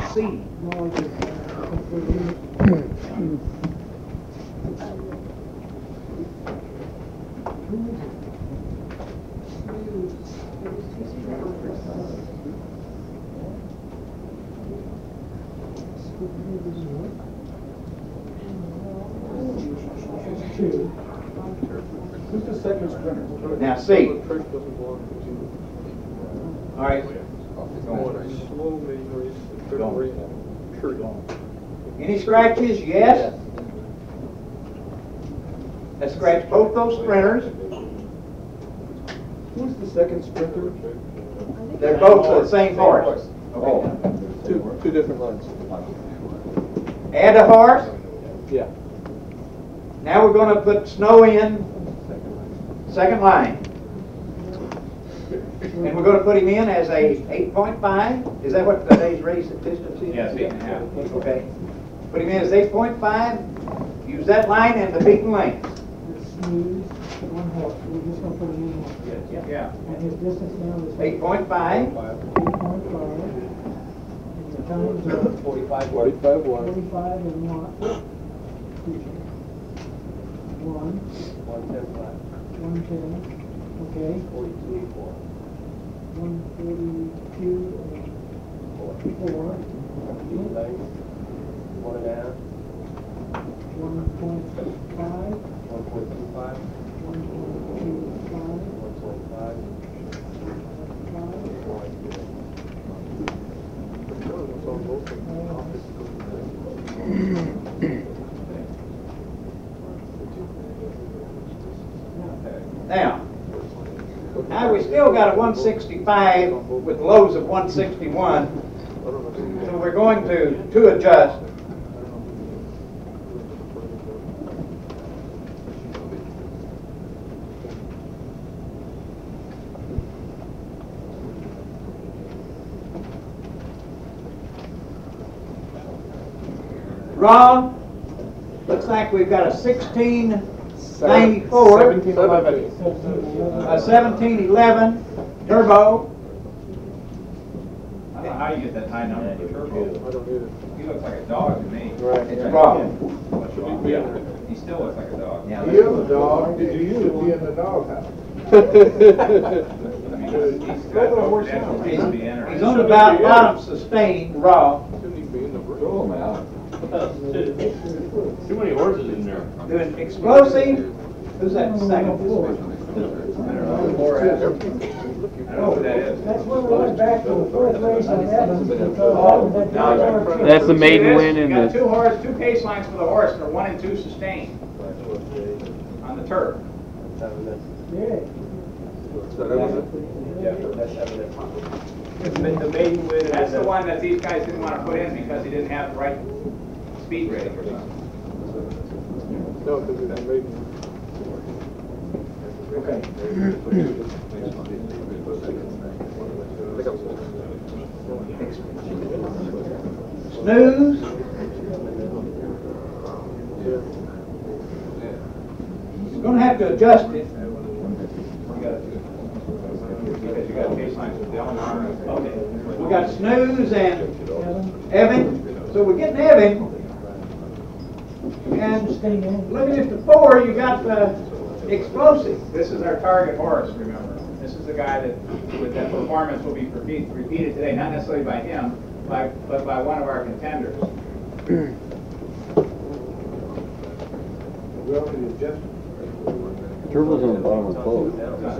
C. Who's the second sprinter? Now C. All right. Any scratches? Yes. Let's scratch both those sprinters. Who's the second sprinter? They're both the same horse. Okay. Two different lines. Add a horse. Yeah. Now we're going to put Snow in second line. And we're going to put him in as a 8.5. Is that what today's race distance is? Yes, 8.5. Okay. Put him in as 8.5. Use that line and the beaten length. One horse. We're just going to put it in one. Yeah. And his distance now is 8.5. 8.5. And the times are 45 45 1. and what? 1. 110. Okay. 142 and 4. 1.5. Now we still got a 165 with lows of 161, so we're going to adjust. Raw, looks like we've got a 1694, 1711. a 1711 turbo. I don't know how you get that high number for turbo. I don't need it. He looks like a dog to me. Right. It's raw. What's wrong? Yeah. He still looks like a dog. Yeah, He is a dog. Did you used to be in the doghouse? I mean, he's got no potential to be entered. he's on the bottom sustained raw. Shouldn't even be in the break. Throw him out. Too many horses in there. Doing explosive. Who's that second? I don't know who that is. That's when we went back to the fourth race on Evans because That's the maiden win You in got the. two pace lines for the horse, and 1 and 2 sustained on the turf. Yeah. The maiden win. That's the one that these guys didn't want to put in because he didn't have the right speed rating or something. No, because it's made. Okay. Snooze. You're going to have to adjust it. Because you got pace lines with Delmar. Okay. We got Snooze and Evan. So we're getting Evan. And looking at the 4, you got the explosive. This is our target horse, remember. This is the guy that, with that performance, will be repeated today, not necessarily by him, but by one of our contenders. Well, the adjustment. Turbo's on the bottom of the pole.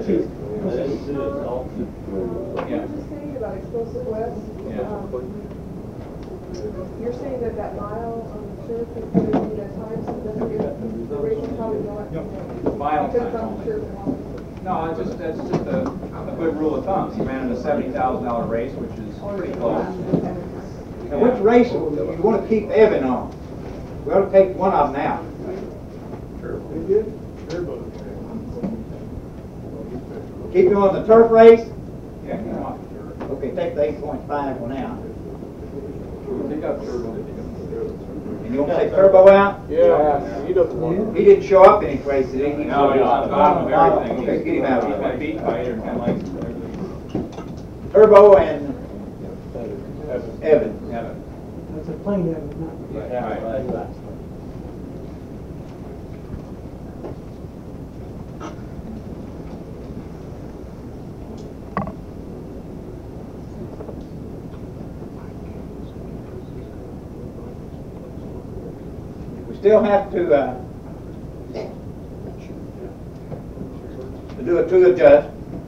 Yeah. Just saying about explosive west. Yeah. You're saying that that mile on the turf is going to be the time, so doesn't get the race will probably go up. Mile Because time it's on only. the turf. No, that's just a good rule of thumb. He ran in a $70,000 race, which is pretty close. Now, which race you want to keep Evan on? We ought to take one of them out. Keep him on the turf race? Yeah, keep him on the turf. Okay, take the 8.5 one out. Take out turbo. And you want to take turbo out? Yeah, he doesn't want it. He didn't show up any place, did he? No, he's on the bottom of everything. Okay, get him out. He's been beaten by 8 or 10 lengths. Turbo and Evan. Evan. That's a plain Evans, not. Right. We still have to do a two adjust.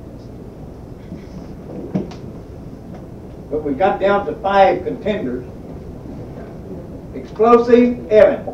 But we got down to 5 contenders. Explosive, Evan.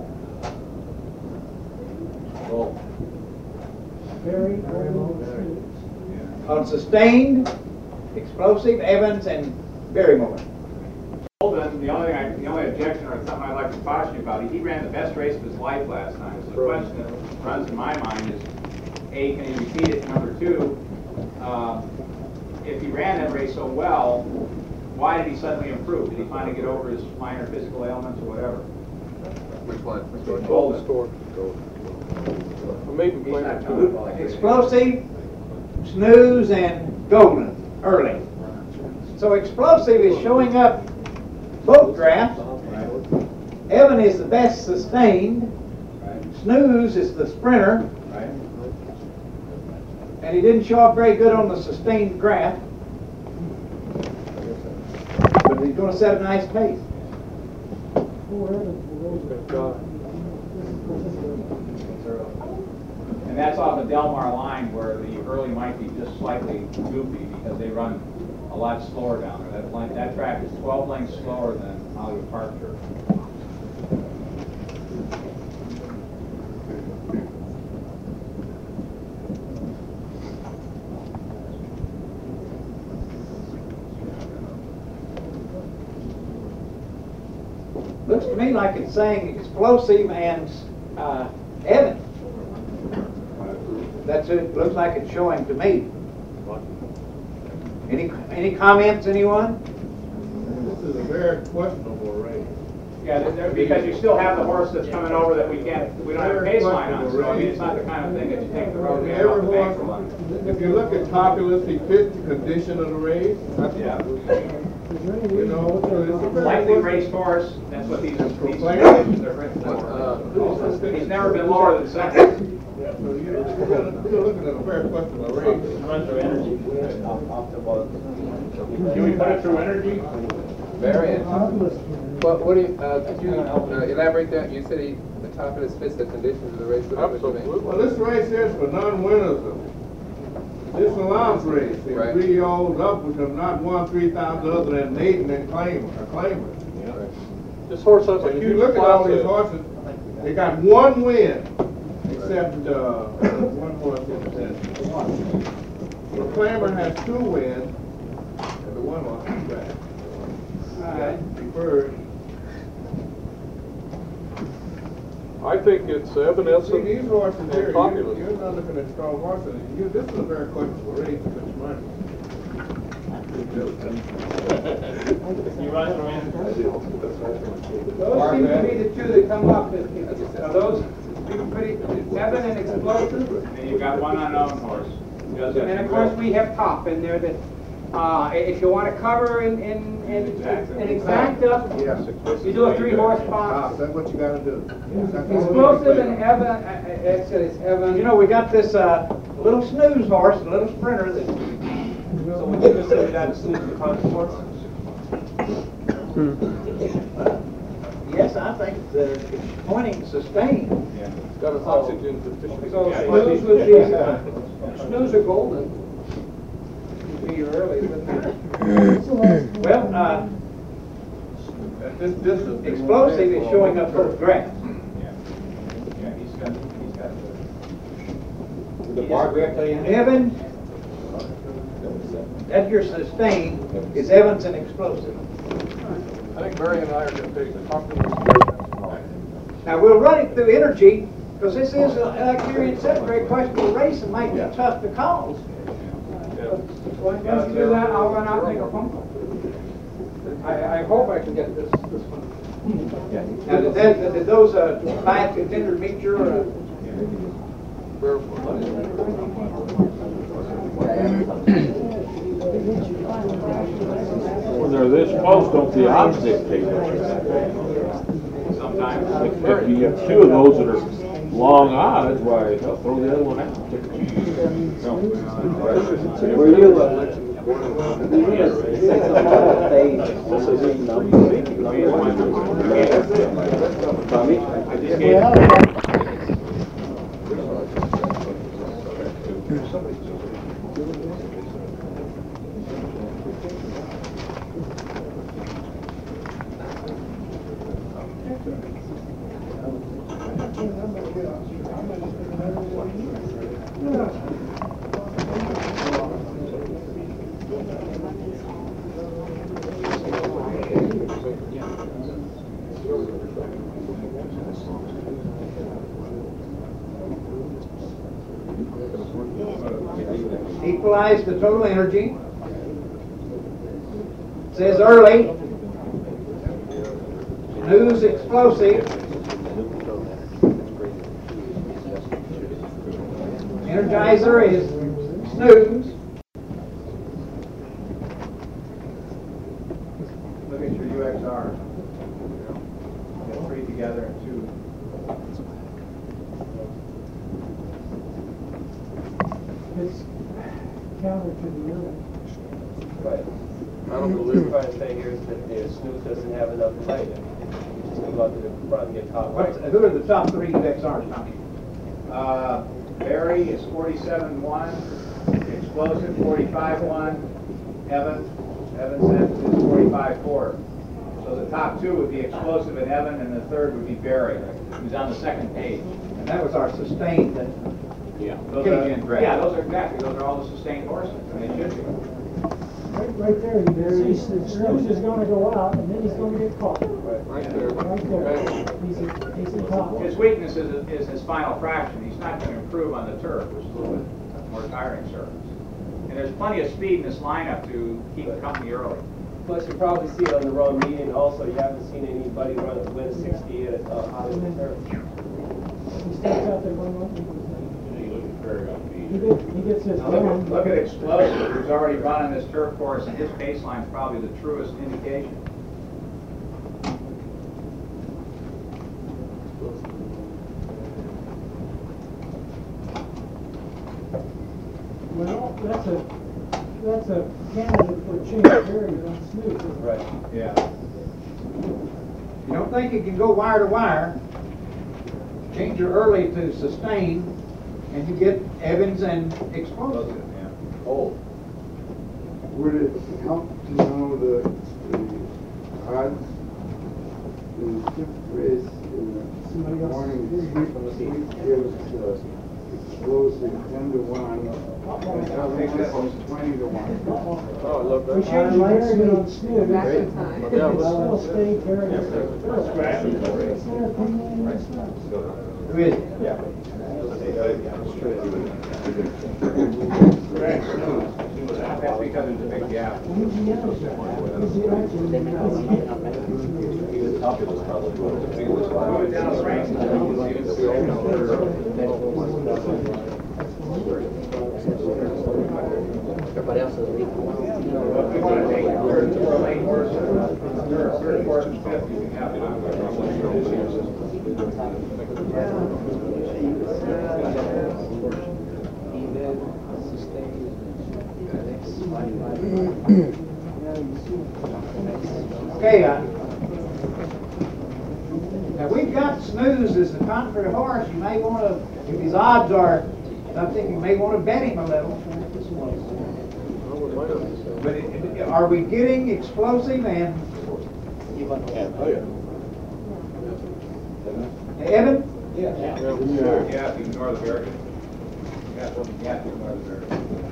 Very, very low. On sustained, explosive, Evans, and Barrymore. Holden, the only objection or something I'd like to caution you about, he ran the best race of his life last time. So the question that runs in my mind is, A, can he repeat it? Number 2, if he ran that race so well, why did he suddenly improve? Did he finally get over his minor physical ailments or whatever? Which one? Golden. Store. A maiden claim too. Explosive, snooze, and golden early. So explosive is showing up both graphs. Evan is the best sustained. Snooze is the sprinter. And he didn't show up very good on the sustained graph. But he's going to set a nice pace. Poor Evans. And that's off the Del Mar line where the early might be just slightly goofy because they run a lot slower down there. That track is 12 lengths slower than Hollywood Park Church. Looks to me like it's saying explosive and Evan. That's it. Looks like it's showing to me. Any comments, anyone? This is a very questionable race. Yeah, because you still have the horse that's coming over that we don't have a pace line on. So I mean, it's not the kind of thing that you take the road and off the bank for lunch. If you look at Populous, he fits the condition of the race. Yeah. You know, so it's a very Lightly raced horse. That's what these conditions are written for. He's never been lower than second. Yeah, so you're looking at a very questionable race. Can we put it through energy? Variant. What do you, could you elaborate that? You said the Populous fits the conditions of the race. Absolutely. Well, this race is for non-winners. This allowance race. If Right. 3-year-olds up, which have not won 3,000 other than maiden and claimers. You know? This horse has a If you huge look at all these process. horses, they got one win, except one horse is one. The claimer has 2 wins, and the one horse is back. Preferred. I think it's See, Evanescent these horses here, and Populous. you're not looking at strong horses. This is a very questionable race for this money. You run through energy. Those seem to be the two that come up. Are those pretty, Evan and Explosive? And you've got one unknown horse. And of course, we have Top in there that, if you want to cover and exact up, Yes. you do a 3-horse box. That's what you gotta do. Explosive and Evan, actually it's Evan. You know, we got this little snooze horse, a little sprinter that. So would you consider that a snooze and conquer horse? Yes, I think it's pointing sustained. It's got an oxygen deficiency. So Snooze would be, Snooze or Golden would be your early, wouldn't it? Well, This is explosive is showing up both graphs. Yeah, he's got The bar graph tell you anything? Evan, that's your sustained, is Evans and explosive. I think Barry and I are going to take the Populous. Now, we'll run it through energy, because this is, like Marion said, a very questionable race and might be tough to call. Once you do that, I'll run out and make a phone call. I hope I can get this one. Now, did those 5 contenders meet your, when they're this close, don't the odds dictate that? Sometimes. If you get two of those that are long odds, why, they'll throw the other one out. Were you, Equalize the total energy. Says early. Snooze explosive. Energizer is snooze. Look at your UXR. Get 3 together and 2. It's counter to the other. right. I don't believe what I'm trying to say here is that the snooze doesn't have enough light. You just go out to the front and get top light. Who are the top 3 UXRs, Tommy? Barry is 47-1, Explosive 45-1, Evan says is 45-4. So the top 2 would be Explosive and Evan, and the third would be Barry, who's on the second page. And that was our sustained. Yeah. Those are exactly. Those are all the sustained horses, and they should be. Right there, the snooze is gonna go out, and then he's gonna get caught. Right there. Right there. He's at top. His weakness is his final fraction. He's not going to improve on the turf, which is a little bit more tiring surface. And there's plenty of speed in this lineup to keep the company early. Plus, you probably see it on the wrong median also. You haven't seen anybody win a 60 at out of the turf. He starts out there going up. He gets his Now look at Explosive, who's already run on this turf course, and his baseline is probably the truest indication. Well, that's a candidate for a change of area on snooze. Right. Yeah. You don't think it can go wire to wire? Change your early to sustain, and you get Evans and Explosive. Oh. Would it help to know the odds in the 5th race in the morning sleep gives explosive 10-1 and Evans 20-1? Oh, look. We changed the area on snooze. Back in It's time. still stayed very good. Who is it? That's because there's a big gap. Move it down the range. Everybody else is weak. If you want to take third or late horse, third, fourth, and fifth, you can have it. Okay, now we've got Snooze as the contrary horse. You may want to, if his odds are something, you may want to bet him a little. But are we getting Explosive and Evan? Yeah. Yeah, if you ignore the barrier. Yeah, if you ignore the barrier.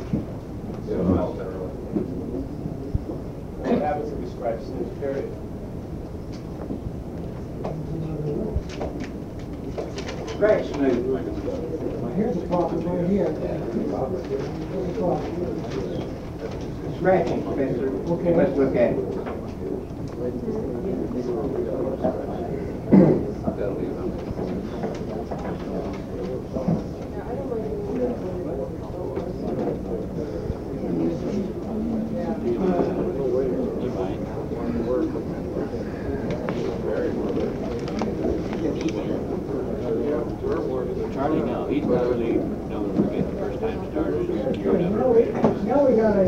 What happens if we scratch snooze, period? Scratch Snooze. Here's the problem right here. Scratching, Spencer. Okay. Let's look at it.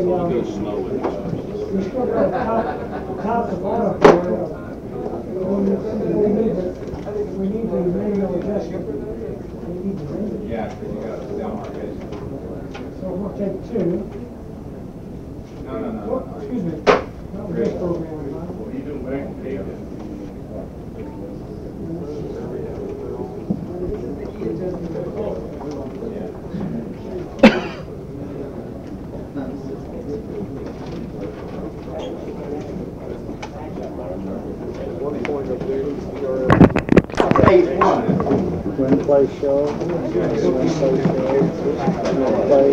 we still got top to bottom there. We need the manual adjustment. We need the manual. Yeah, because you got a Delmar base. So we'll take two. No. Excuse me. Not this program, huh? Well, you do back and take it. Win, play, show. Win, play, show. Win, play.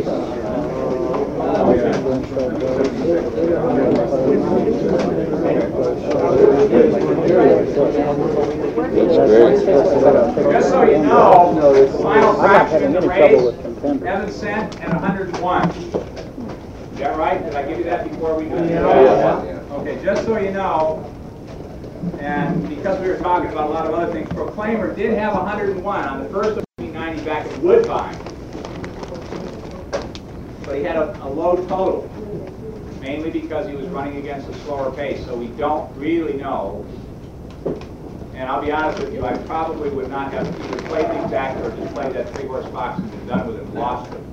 Just so you know, the final fraction in the race, Evan sent at 101. Is that right? Did I give you that before we do it? Yeah. Okay, just so you know, and because we were talking about a lot of other things, Proclaimer did have 101 on the first of 1990 back at Woodbine. But he had a low total, mainly because he was running against a slower pace, so we don't really know. And I'll be honest with you, I probably would not have either played the exact or just played that 3-horse box and been done with it and lost it.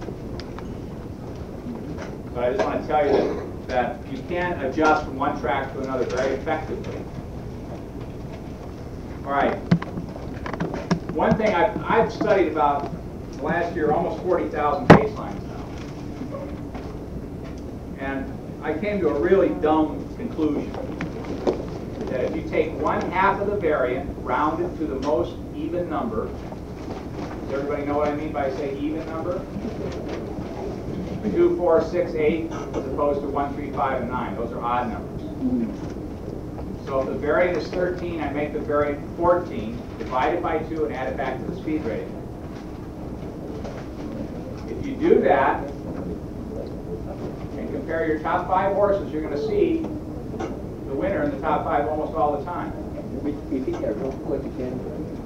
But I just want to tell you that you can adjust from one track to another very effectively. All right. One thing I've studied about last year, almost 40,000 baselines now. And I came to a really dumb conclusion. That if you take 1/2 of the variant, round it to the most even number, does everybody know what I mean by say even number? 2, 4, 6, 8, as opposed to 1, 3, 5, and 9. Those are odd numbers. So if the variant is 13, I make the variant 14, divide it by 2, and add it back to the speed rating. If you do that, and compare your top 5 horses, you're going to see the winner in the top 5 almost all the time. Repeat that real quick again.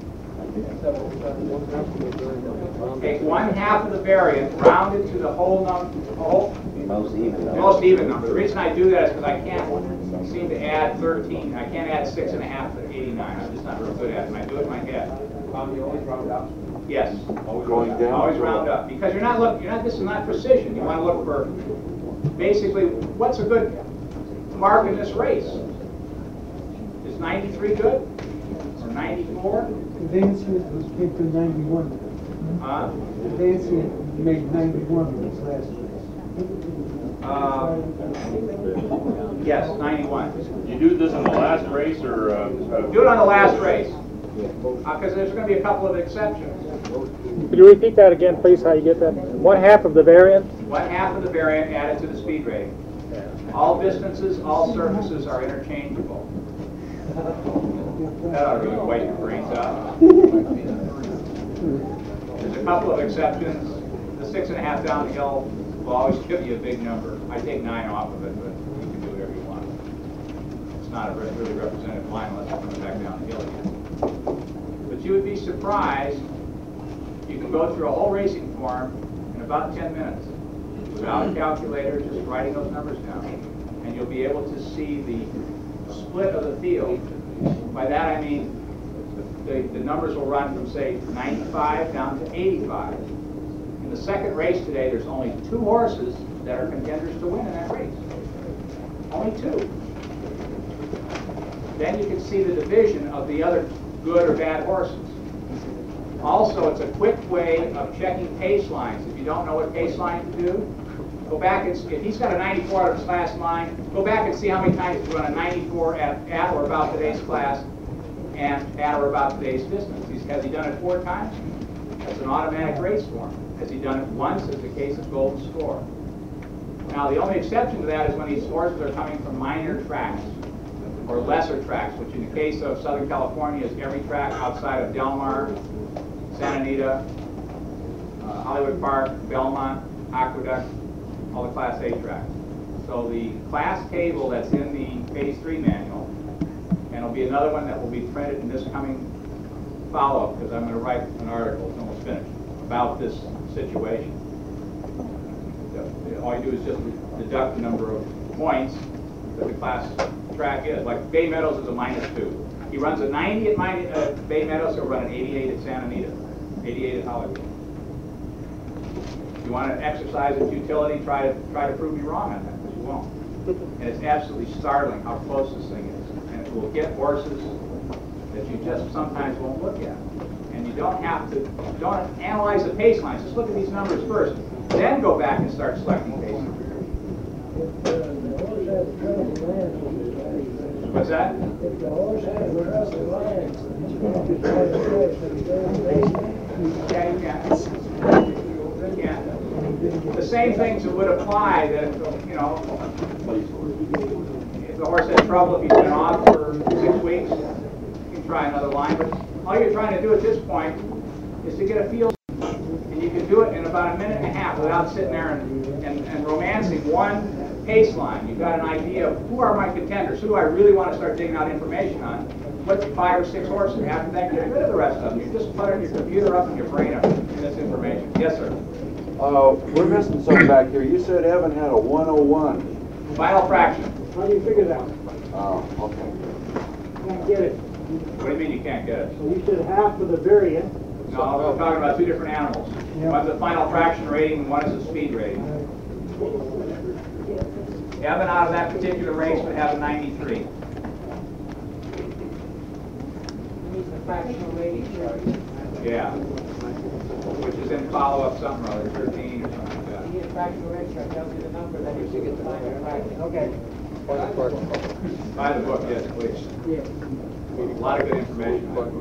Take 1/2 of the variant, round it to the whole number, most even number. The reason I do that is because I can't seem to add 13. I can't add 6.5 to 89. I'm just not real good at it. And I do it in my head. You always round up? Yes. Going down. Always round up because you're not looking. This is not precision. You want to look for basically what's a good mark in this race. Is 93 good? Or 94? Advancement was came to 91. Advancement made 91 in this last race. Yes, 91. You do this in the last race, or? Do it on the last race. Because there's going to be a couple of exceptions. Could you repeat that again, please, how you get that? 1/2 of the variant? 1/2 of the variant added to the speed rating. All distances, all surfaces are interchangeable. That ought to really wake your brains up. There's a couple of exceptions. The 6.5 down the hill will always give you a big number. I take 9 off of it, but you can do whatever you want. It's not a really representative line unless you're coming back down the hill again. But you would be surprised. You can go through a whole racing form in about 10 minutes without a calculator, just writing those numbers down. And you'll be able to see the split of the field. By that I mean the numbers will run from, say, 95 down to 85. In the second race today, there's only 2 horses that are contenders to win in that race. Only 2. Then you can see the division of the other good or bad horses. Also, it's a quick way of checking pace lines. If you don't know what pace lines do, go back and if he's got a 94 out of his last line, go back and see how many times he's run a 94 at or about today's class and at or about today's distance. Has he done it 4 times? That's an automatic race for him. Has he done it once? Is the case of Golden Score. Now, the only exception to that is when these horses are coming from minor tracks or lesser tracks, which in the case of Southern California is every track outside of Del Mar, Santa Anita, Hollywood Park, Belmont, Aqueduct, all the Class A tracks. So the class table that's in the Phase 3 manual, and it'll be another one that will be printed in this coming follow-up, because I'm going to write an article, it's almost finished, about this situation. All you do is just deduct the number of points that the class track is. Like Bay Meadows is a -2. He runs a 90 at Bay Meadows, he'll run an 88 at Santa Anita, 88 at Hollywood. If you want to exercise its utility, try to prove me wrong on that, because you won't. And it's absolutely startling how close this thing is. And it will get horses that you just sometimes won't look at. And you don't analyze the pace lines. Just look at these numbers first. Then go back and start selecting pace lines. What's that? If the horse has a trusted lines, Yeah, you can. You can. The same things that would apply that, you know, if the horse has trouble, if he's been off for 6 weeks, you can try another line. But all you're trying to do at this point is to get a feel. And you can do it in about a minute and a half without sitting there and romancing one pace line. You've got an idea of who are my contenders, who do I really want to start digging out information on. What 5 or 6 horses? After that, get rid of the rest of them. You're just cluttering your computer up and your brain up in this information. Yes, sir. We're missing something back here. You said Evan had a 101. Final fraction. how do you figure that? Oh, okay. Can't get it. What do you mean you can't get it? So you said half of the variant. No, we're talking about 2 different animals. One's a final fraction rating, and one is a speed rating. Evan out of that particular race would have a 93. Yeah. Which is in follow-up something or other, 13 or something like that. Okay. Buy the book, yes, please. A lot of good information.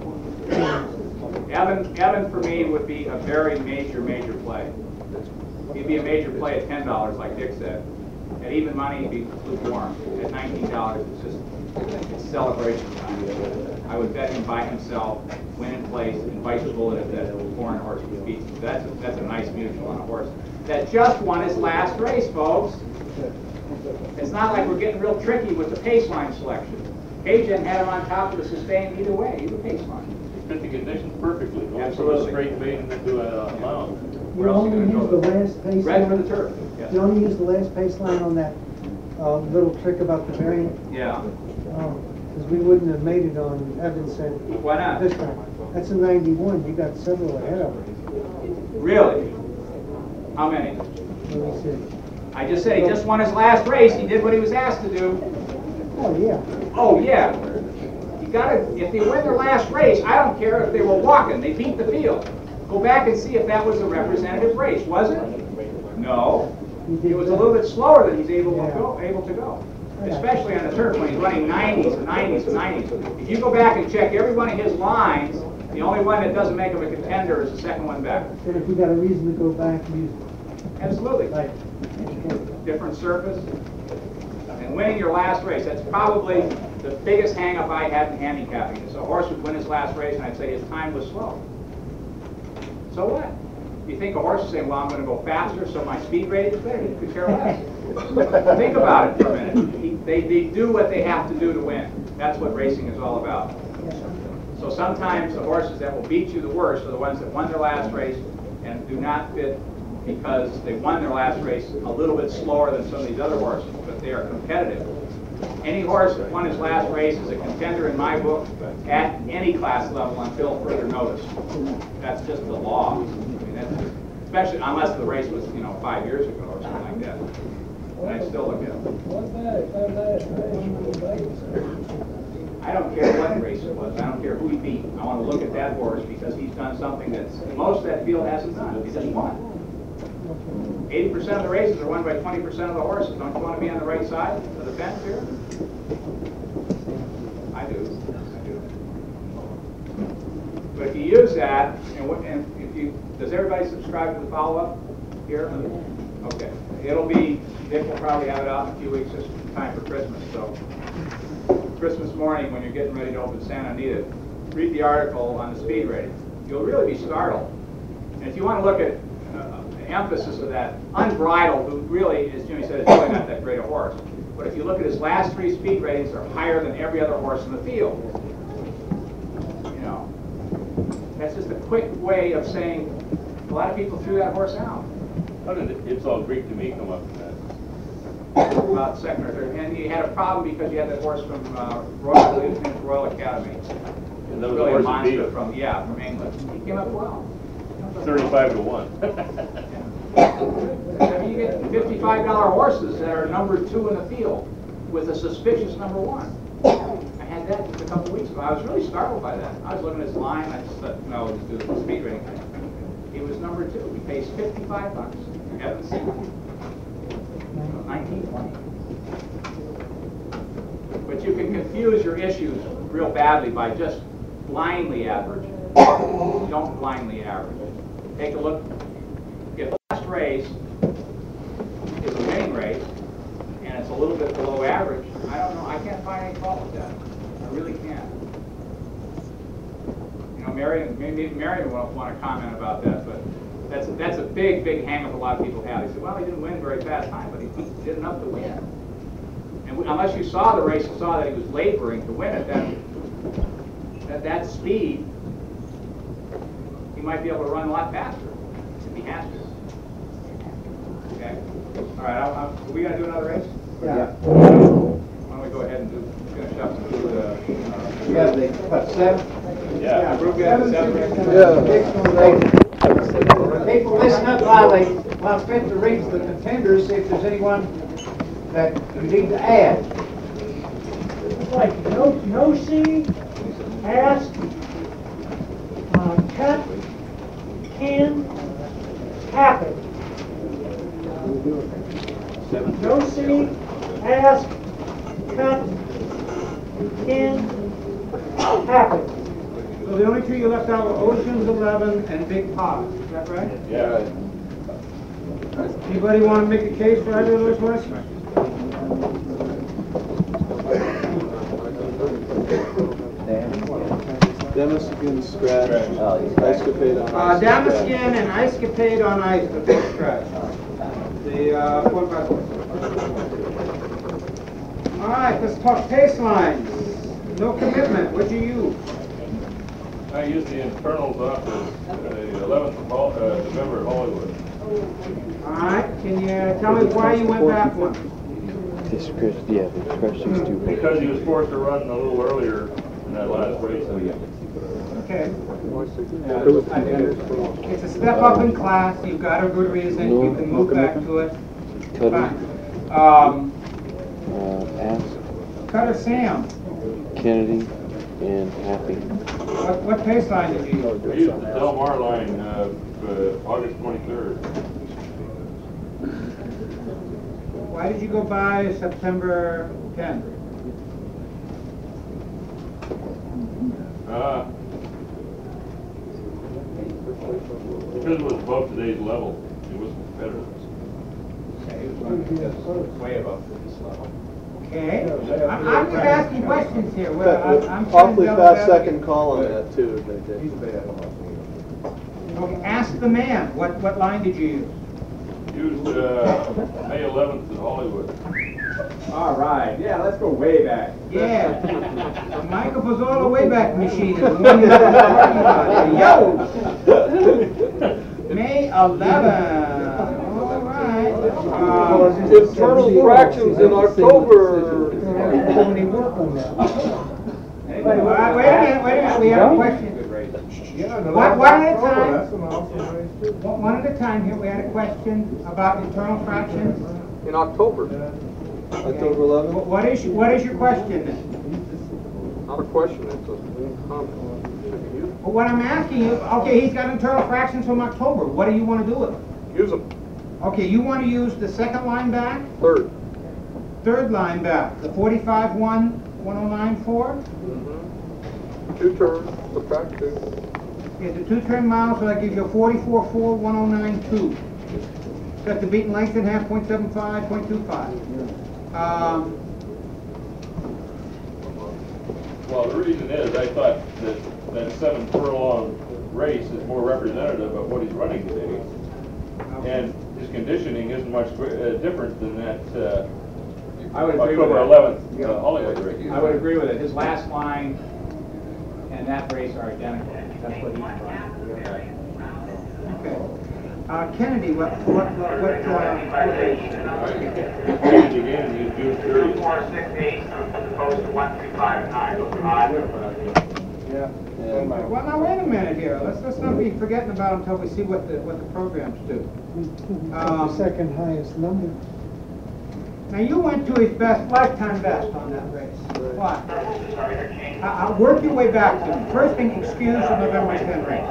Evan for me would be a very major play. He'd be a major play at $10, like Dick said. At even money, he'd be lukewarm. At $19, it's celebration time. I would bet him by himself, win in place, and bite the bullet if that foreign horse beats him. That's a nice mutual on a horse that just won his last race, folks. It's not like we're getting real tricky with the pace line selection. Cajun had him on top of the sustain either way, either pace line. Fit the conditions perfectly. Going Absolutely. from a straight maiden into a mound. You only use the last pace Red for line? the turf. Yes. You only use the last pace line on that little trick about the variant? Yeah. Because we wouldn't have made it on Evanston Why not? this time. That's a 91. You got several ahead of it. Really? How many? Let me see. I just said he just won his last race. He did what he was asked to do. Oh, yeah. Oh, yeah. You gotta, if they win their last race, I don't care if they were walking. They beat the field. Go back and see if that was a representative race. Was it? No. It was a little bit slower than he's able to go. Especially on the turf when he's running 90s and 90s and 90s. If you go back and check every one of his lines, the only one that doesn't make him a contender is the second one back. And if we got a reason to go back and use Absolutely. like, Different surface. And winning your last race, that's probably the biggest hang-up I had in handicapping. Is a horse would win his last race and I'd say his time was slow. So what? You think a horse is saying, well, I'm going to go faster, so my speed rating is better? You could care less. Think about it for a minute. They do what they have to do to win. That's what racing is all about. So sometimes the horses that will beat you the worst are the ones that won their last race and do not fit because they won their last race a little bit slower than some of these other horses, but they are competitive. Any horse that won his last race is a contender in my book at any class level until further notice. That's just the law. I mean, that's, especially unless the race was, 5 years ago or something like that. And I'd still look at it. I don't care what race it was. I don't care who he beat. I want to look at that horse because he's done something that most of that field hasn't done. He just won. 80% of the races are won by 20% of the horses. Don't you want to be on the right side of the fence here? I do. But if you use that, and if you, does everybody subscribe to the follow-up here? Okay. Dick will probably have it out in a few weeks, just in time for Christmas. So Christmas morning, when you're getting ready to open Santa Anita, read the article on the speed rating. You'll really be startled. And if you want to look at the emphasis of that unbridled, who really, as Jimmy said, is really not that great a horse. But if you look at his last 3 speed ratings, they're higher than every other horse in the field. That's just a quick way of saying a lot of people threw that horse out. How did It's All Greek to Me come up in that? About second or third. And he had a problem because you had that horse from Royal Academy. And that was Really the a horse that beat monster him. from England. He came up well. 35-1. I mean, you get $55 horses that are number 2 in the field with a suspicious number 1. I had that just a couple weeks ago. I was really startled by that. I was looking at his line. I just thought, no, just do the speed rating thing. He was number 2. He pays $55. You haven't seen it. 1920. But you can confuse your issues real badly by just blindly averaging. You don't blindly average. Take a look. If the last race is a winning race and it's a little bit below average, I don't know. I can't find any fault with that. I really can't. You know, maybe Marion won't want to comment about that, but that's a big hang-up a lot of people have. They say, well, he didn't win very fast time, but he did enough to win. And unless you saw the race and saw that he was laboring to win it, at that speed, he might be able to run a lot faster if he has to. Okay. All right. Are we going to do another race? Yeah. Why don't we go ahead and finish up and do the. We have the, what, 7? Yeah. We'll get the 7 People listen up while Spencer reads the contenders, see if there's anyone that you need to add. Like no seed, ask, cut, can, happen. No seed, ask, cut, can, happen. So the only two you left out were Ocean's 11 and Big Pop. Is that right? Yeah. Anybody want to make a case for either of those horses? Damascene Scratch, Escapade on Ice. Damascene and Escapade on Ice, the big scratch. The 4x4. All right, let's talk pace lines. No commitment. What'd you use? I used the internals off the 11th of November at Hollywood. All right, can you tell me why you went that one? The scratch is too big. Because he was forced to run a little earlier in that last race. Okay. It's a step up in class. You've got a good reason. You can move back to it. Fine. Ask Cutter Sam. Kennedy and Happy. What pace line did you use? I used the Del Mar line August 23rd. Why did you go by September 10th? Because it was above today's level. It was competitive. Yeah, he was running way above this level. Okay. I'm just asking questions here. Well, I'm Awfully trying to fast develop second call on that too. Okay, ask the man. What line did you use? Used May 11th in Hollywood. All right. Yeah, let's go way back. Yeah. Michael Pizzola Wayback Machine is the one you're talking about. Yo! May 11th. All right. Internal fractions in October. Only work on that. Wait a minute. We have a question. One at a time. One at a time here. We had a question about internal fractions. In October. October 11th? What is your question then? Not a question, it's a comment. Well, what I'm asking you, okay, he's got internal fractions from October. What do you want to do with them? Use them. Okay, you want to use the second line back? Third. Third line back, the 45-1-1094? Two turns, subtract 2. Okay, the 2 turn miles, so that gives you a 44-4-1092. Got the beaten length in half, 0.75, 0.25. Well, the reason is I thought that 7 furlong race is more representative of what he's running today. And his conditioning isn't much different than that I would agree with October that. 11th Hollywood race. I would agree with it. His last line and that race are identical. That's what he's running. Okay. Kennedy, what, Again, use June 30th. 468 as opposed to 135 Yeah. well, now, wait a minute here, let's not be forgetting about them until we see what the programs do. The second highest number. Now, you went to his best, lifetime best on that race. Why? Work your way back to him. First thing, excuse the November 10 race.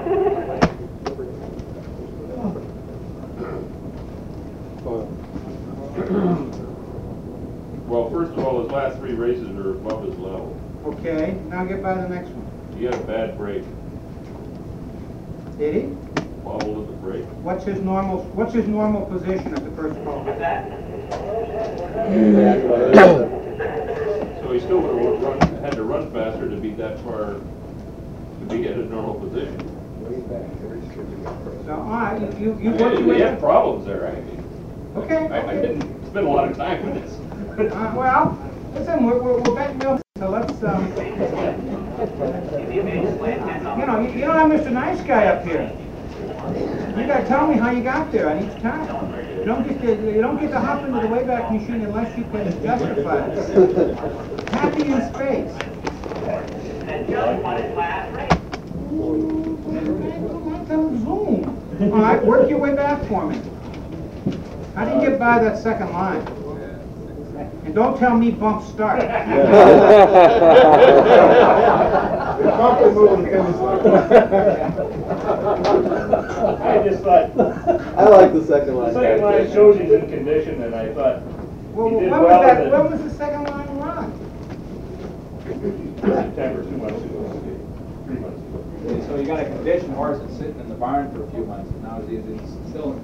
Well, first of all, his last 3 races are above his level. Okay, now get by the next one. He had a bad break. Did he? Wobbled at the break. What's his normal position at the first pole? So he still would have had to run faster to be that far, to be at his normal position. So, all right, you We work your way had problems there, I mean. Okay. I didn't spend a lot of time with this. Well, listen, we're betting milk, so let's, you know, you don't have Mr. Nice Guy up here. You gotta tell me how you got there on each time. You don't get to hop into the Wayback Machine unless you can justify it. Happy in space. Zoom. All right, work your way back for me. How do you get by that second line? And don't tell me bump start. I just thought. I like the second line. The second line shows he's in condition, and I thought Well, he did when well. was the second line run? September, 2 months ago, 3 months ago. So you got a conditioned horse that's sitting in the barn for a few months, and now he's still.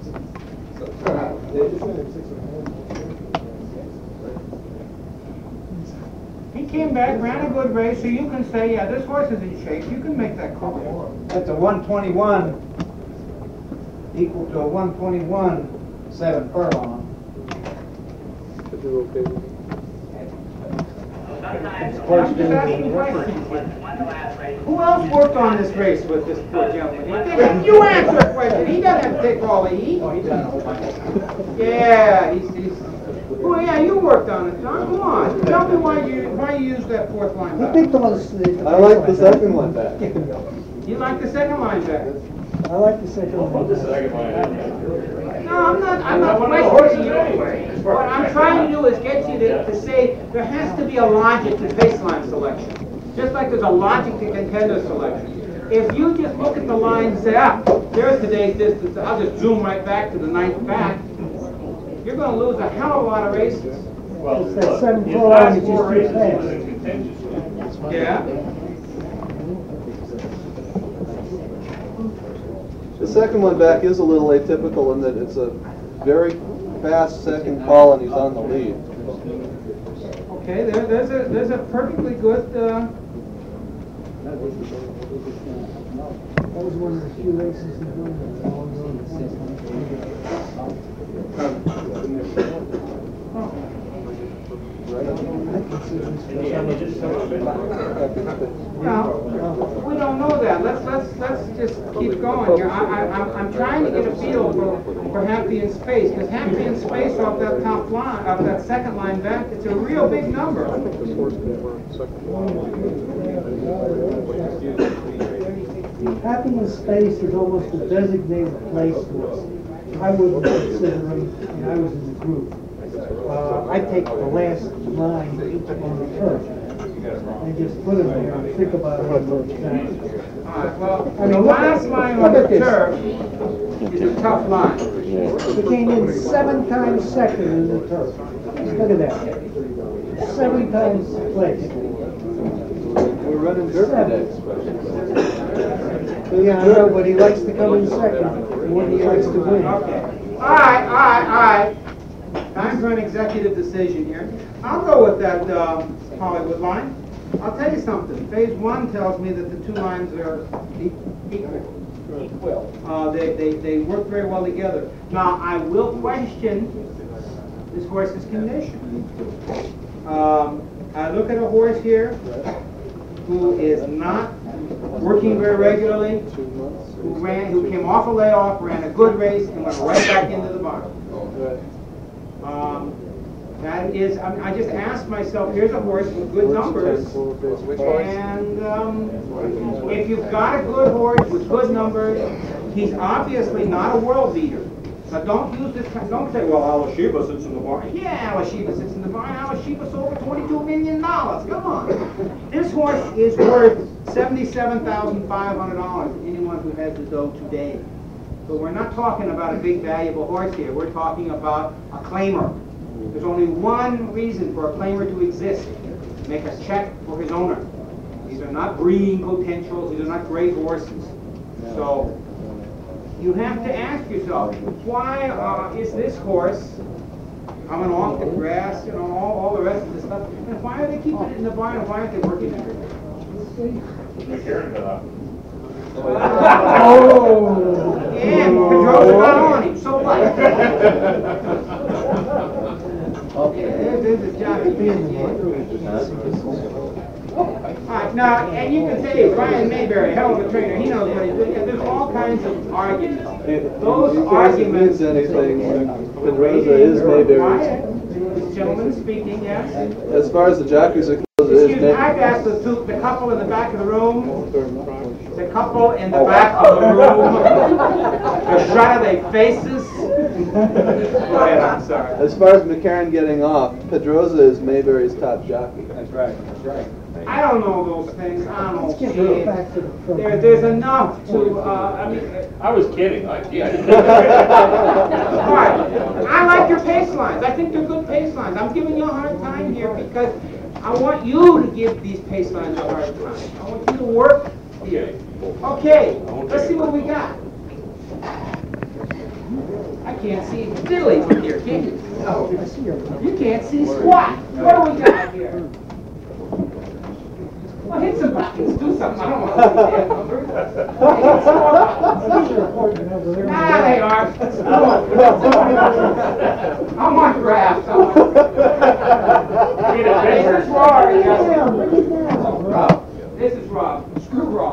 He came back, ran a good race, so you can say, yeah, this horse is in shape. You can make that call. That's a 121 equal to a 121 7 furlong. I'm just asking questions. Who else worked on this race with this poor gentleman? You answer a question. He doesn't have to take all the heat. Oh, he done a whole bunch. Yeah, he's. Oh yeah, you worked on it, John. Come on. Tell me why you used that fourth line back. I like the second one back. You like the second line back? I like the second Put one. the second line in. No, I'm not questioning you. What I'm trying to do is get you to say there has to be a logic to baseline selection. Just like there's a logic to contender selection. If you just look at the line and say, there's today's distance, I'll just zoom right back to the ninth back, you're going to lose a hell of a lot of races. Well, It's that 7 his furlong last that 4 just races, he passed. was in contention. Yeah? The second one back is a little atypical in that it's a very fast second call and he's on the lead. Okay, there's a perfectly good. That was one of the few races he won. Well, we don't know that. Let's just keep going here. I'm trying to get a feel for Happy in Space, because Happy in Space off that top line, off that second line back, it's a real big number. Happy in Space is almost a designated place for us. I wouldn't consider him, and I was in the group. I take the last line on the turf and just put him there and think about it. All right, well, the last line on the turf is a tough line. He came in 7 times second in the turf. Look at that. 7 times placed. We're running dirt today. Yeah, I know, but he likes to come in second when he likes to win. Okay. All right. Time for an executive decision here. I'll go with that Hollywood line. I'll tell you something. Phase 1 tells me that the 2 lines are equal. They work very well together. Now, I will question this horse's condition. I look at a horse here who is not working very regularly, who came off a layoff, ran a good race, and went right back into the barn. That is, I just asked myself, here's a horse with good numbers, and if you've got a good horse with good numbers, he's obviously not a world beater. Now don't use this, don't say, well, Alashiba sits in the barn. Yeah, Alashiba sits in the barn. Alashiba sold for $22 million. Come on. This horse is worth $77,500 to anyone who has the dough today. So we're not talking about a big valuable horse here. We're talking about a claimer. There's only one reason for a claimer to exist: make a check for his owner. These are not breeding potentials. These are not great horses. So you have to ask yourself, why is this horse coming off the grass, you know, all the rest of the stuff, and why are they keeping it in the barn, and why aren't they working it? They're caring for that. Oh! Yeah, Pedro's not on him, so what? Okay, there's a jockey. Alright, now, and you can say, Brian Mayberry, hell of a trainer, he knows what he's doing. There's all kinds of arguments. Those arguments... anything, Pedrosa is Mayberry. This gentleman speaking, yes? As far as the jockeys are concerned, Excuse me, I've asked the couple in the back of the room, the couple in the back of the room, the shot of their faces. Go ahead, I'm sorry. As far as McCarran getting off, Pedrosa is Mayberry's top jockey. That's right, that's right. I don't know those things. I don't see it. There's enough to, I mean... I was kidding. All right. I like your pace lines. I think they're good pace lines. I'm giving you a hard time here because I want you to give these pace lines a hard time. I want you to work here. Okay, let's see what we got. I can't see diddly from here, can you? No. You can't see squat. What do we got here? Well, hit some buttons. Do something. I don't want to see that number. Nah, they are. I want graphs. This is Rob. This is Rob. Screw Rob.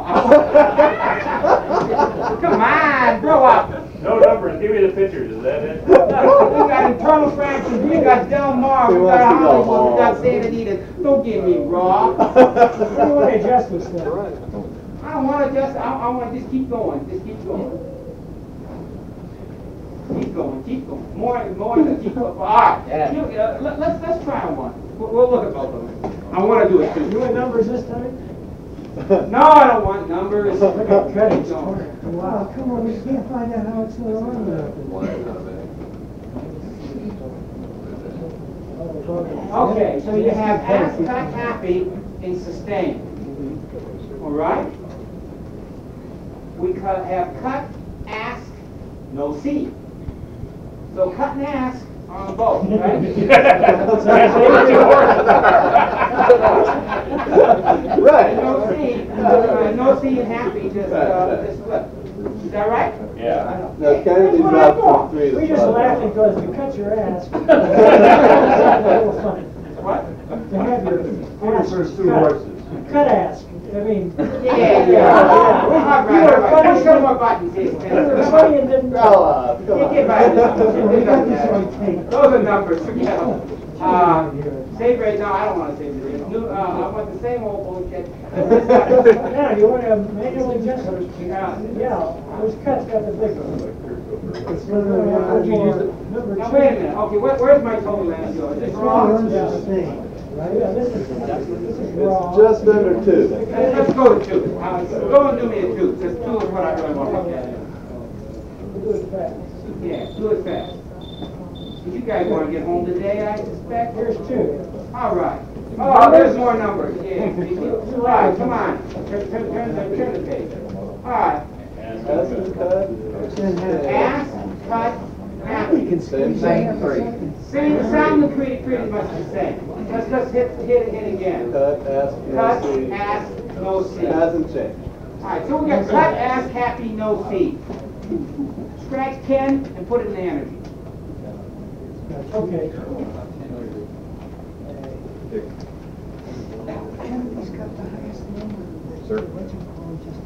Come on, grow up. No numbers. Give me the pictures. Is that it? We got internal fractions. We got Del Mar. We got Hollywood. We got Santa Anita. Don't give me Rob. What do you want to adjust this then? I don't want to adjust. I want to just keep going. Just keep going. Keep going. Keep going. More than keep going. All right. Yeah. Let's try one. We'll look at both of them. I want to do it too. You want numbers this time? No, I don't want numbers. Wow, come on, we can't find out how it's going on. Okay, so you have ask, cut, happy, and sustain. All right? We have cut, ask, no see. So cut and ask on both, right? Right. No see and happy, just flip. Is that right? Yeah. No, Kennedy dropped from 3 to 5. We just laughed because you cut your ass. What? To have your ass cut ass. I mean. Yeah. All right. Let's show more buttons here. Funny and didn't. Get back to those are numbers. Forget them. Save rate. No, I don't want to save the rate. I want the same old bullshit. Yeah, you want to manually adjust those. Yeah, those cuts got the big one. It's literally number 2. Now wait a minute. Okay, where's my total land go? Is this wrong? Right? Yeah, this is wrong. Just under 2. Let's go to 2. Go and do me a 2, because 2 is what I really want to look at. Do it fast. Yeah, do it fast. You guys want to get home today, I suspect? Here's 2. All right. Oh, there's more numbers. Yeah. All right, come on. Turn the page. All right. Ask, cut, happy. Same. Same sound pretty much the same. Let's just hit again. Cut, ask, no Cut, see. ask, no see. It hasn't changed. All right, so we got cut, ask, happy, no see. Scratch 10 and put it in the energy. Okay. Sir?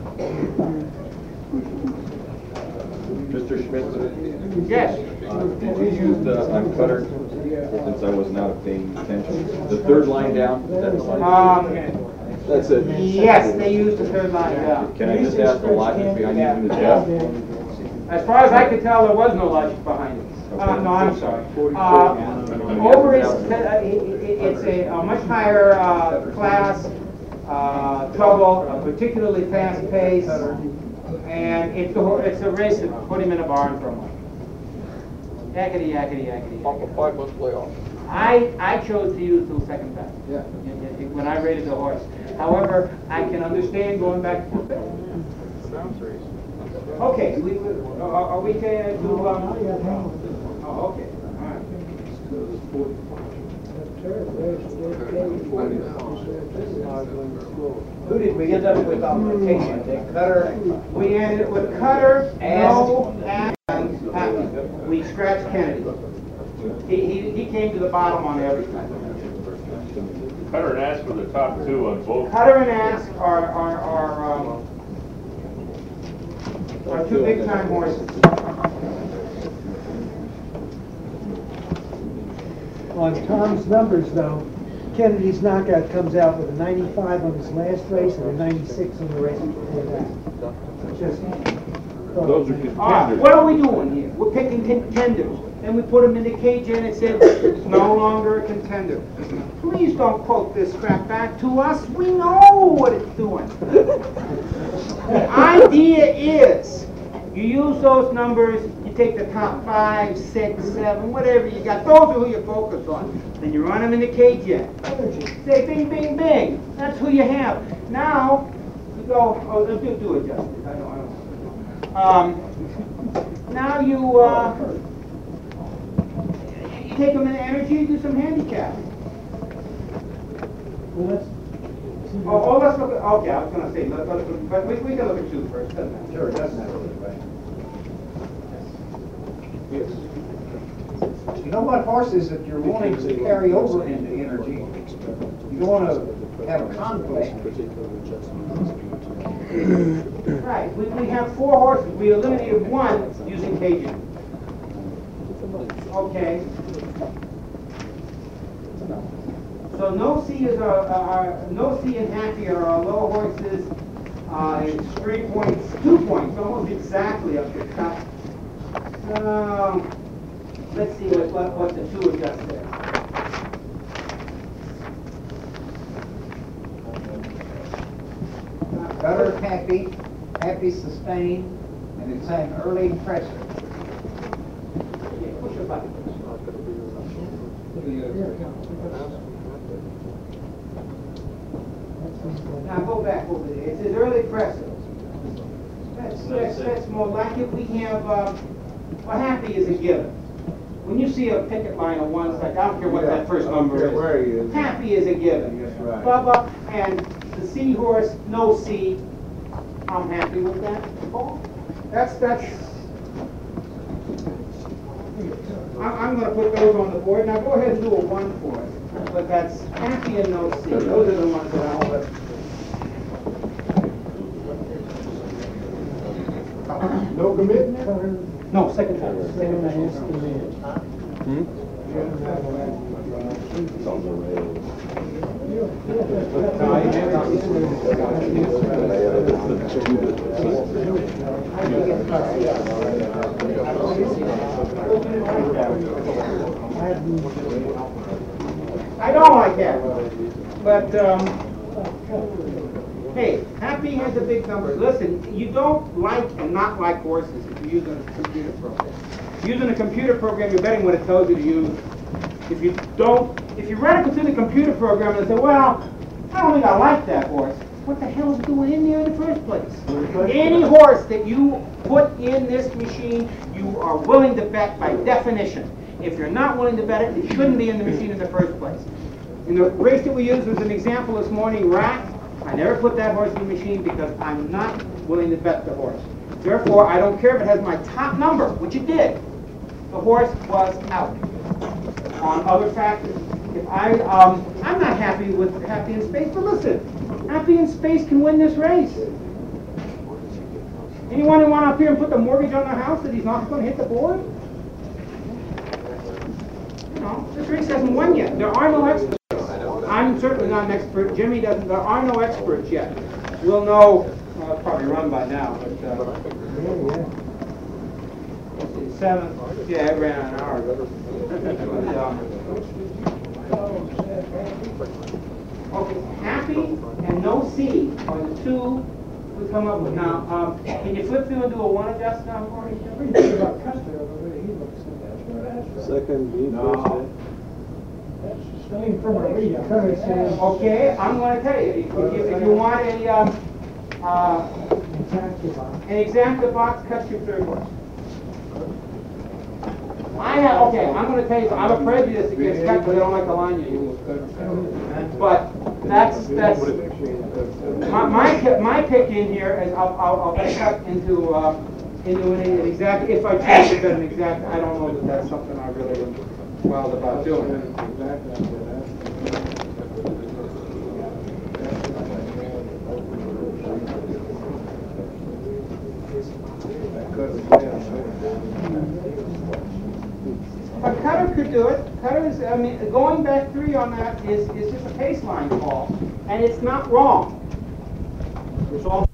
Mr. Schmidt? Yes. Did you use the cutter, since I was not paying attention? The third line down, is that the line? That's it. Yes, they use the third line down. Can I just ask the logic behind using the job? As far as I could tell, there was no logic behind it. No, I'm sorry. Over is, it's a much higher class, trouble, a particularly fast pace, and it's a race that put him in a barn for a month. Yakety, yakety, yakety. Off a 5-month layoff. I chose to use the second time. Yeah. When I rated the horse. However, I can understand going back to the fifth. Okay, are we to, oh, okay, all right. Who did we end up with on rotation? Cutter? We ended with Cutter, No, and Happy. We scratched Kennedy. He came to the bottom on everything. Cutter and Ask were the top two on both. Cutter and Ask are two big-time horses. On Tom's numbers, though, Kennedy's Knockout comes out with a 95 on his last race and a 96 on the race before that. Just Those are All right, contenders. what are we doing here? We're picking contenders. Then we put them in the cage and it said it's no longer a contender. Please don't quote this crap back to us. We know what it's doing. The idea is you use those numbers, you take the top 5, 6, 7, whatever you got. Those are who you focus on. Then you run them in the cage in. Say bing, bing, bing. That's who you have. Now, you go, oh, do it, Justin. I don't. Now you take them in energy and do some handicap. Well, let's look at, okay, I was going to say, let's look, but we can look at 2 first, doesn't matter. Sure, it doesn't matter. Yes. You know what horses that you're wanting to carry over into energy, you don't want to have a conflict. Right, we have 4 horses. We eliminated 1 using Cajun. Okay. So No C is No C and Happy are our low horses. It's 3 points, 2 points, almost exactly up the top. Let's see what the 2 adjust there. Cutter Happy, Happy Sustain, and it's an early pressure. Yeah, push a button. Now go back over there. It says early pressure. That's more like it. We have, well, Happy is a given. When you see a picket line on one side, I don't care what that first number is. Where he is. Happy is a given. That's right. Bubba and the seahorse, No C. I'm happy with that. That's. I'm going to put those on the board. Now go ahead and do a 1 for us. But that's Happy and No C. Those are the ones that I'll let. No commitment? No, second time. I don't like that, but hey, Happy has a big number. Listen, you don't like and not like horses if you're using a computer program. Using a computer program, you're betting what it tells you to use. If you run it through the computer program and say, well, I don't think I like that horse, what the hell is it doing in there in the first place? Any horse that you put in this machine, you are willing to bet by definition. If you're not willing to bet it, it shouldn't be in the machine in the first place. In the race that we used was an example this morning, Rack. I never put that horse in the machine because I'm not willing to bet the horse. Therefore, I don't care if it has my top number, which it did. The horse was out on other factors. If I'm not happy with Happy in Space, but listen, Happy in Space can win this race. Anyone who want up here and put the mortgage on their house that he's not going to hit the board? You know, this race hasn't won yet. There are no experts. I'm certainly not an expert. Jimmy doesn't. There are no experts yet. We'll know. Well, it's probably run by now, but. Let's see, 7. Yeah, it ran an hour ago. Okay, happy and no C are the two we come up with now. Can you flip through and do a 1 adjust now for me? Second, B, first, Okay, I'm going to tell you. If you want an exacta box, cut your third one. Okay, I'm going to tell you, I'm a prejudice against cut because I don't like the line you use. But that's my pick in here is I'll cut into an exact. If I change it to an exact, I don't know that that's something I really am wild about doing. A cutter could do it. Cutter is, I mean, going back 3 on that is just a pace line call, and it's not wrong. It's all